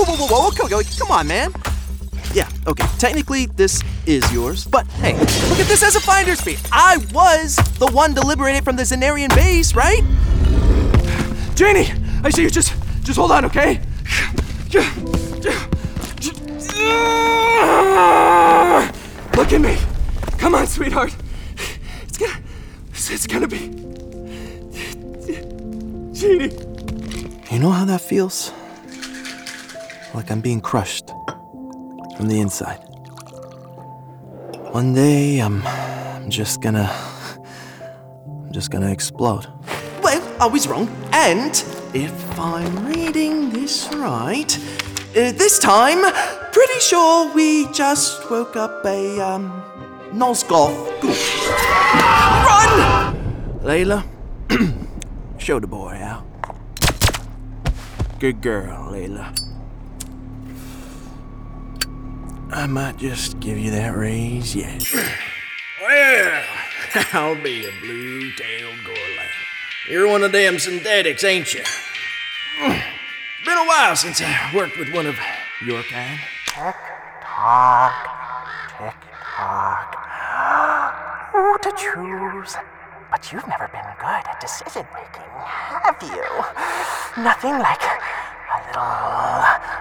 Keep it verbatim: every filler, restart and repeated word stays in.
whoa, whoa, whoa, okay, okay, come on, man. Yeah, okay, technically this is yours, but hey, look at this as a finder's fee. I was the one to liberate it from the Zenarian base, right? Janie, I see you. Just, just hold on, okay? Look at me. Come on, sweetheart. It's gonna, it's gonna be... Janie. You know how that feels? Like I'm being crushed from the inside. One day, I'm, I'm just gonna, I'm just gonna explode. Well, I was wrong. And if I'm reading this right, uh, this time, pretty sure we just woke up a, um, Nosgoth goof. Run! Layla, show the boy out. Good girl, Layla. I might just give you that raise yet. Well, I'll be a blue-tailed Gorlan. You're one of them synthetics, ain't you? It's been a while since I worked with one of your kind. Tick-tock, tick-tock. Who to choose? But you've never been good at decision-making, have you? Nothing like a little